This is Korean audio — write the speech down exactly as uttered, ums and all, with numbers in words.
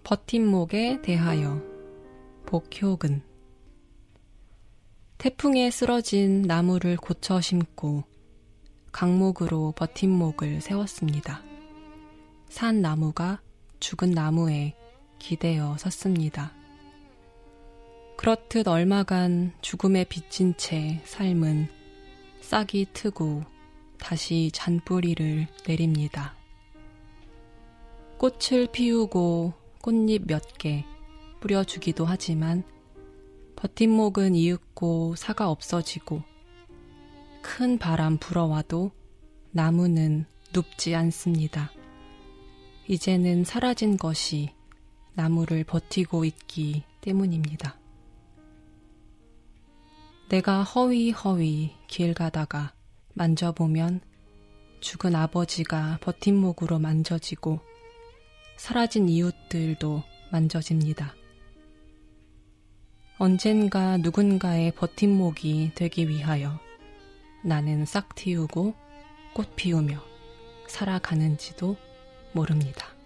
버팀목에 대하여 복효근. 태풍에 쓰러진 나무를 고쳐 심고 강목으로 버팀목을 세웠습니다. 산 나무가 죽은 나무에 기대어 섰습니다. 그렇듯 얼마간 죽음에 비친 채 삶은 싹이 트고 다시 잔뿌리를 내립니다. 꽃을 피우고 꽃잎 몇 개 뿌려주기도 하지만 버팀목은 이윽고 사가 없어지고 큰 바람 불어와도 나무는 눕지 않습니다. 이제는 사라진 것이 나무를 버티고 있기 때문입니다. 내가 허위허위 길 가다가 만져보면 죽은 아버지가 버팀목으로 만져지고 사라진 이웃들도 만져집니다. 언젠가 누군가의 버팀목이 되기 위하여 나는 싹 틔우고 꽃 피우며 살아가는지도 모릅니다.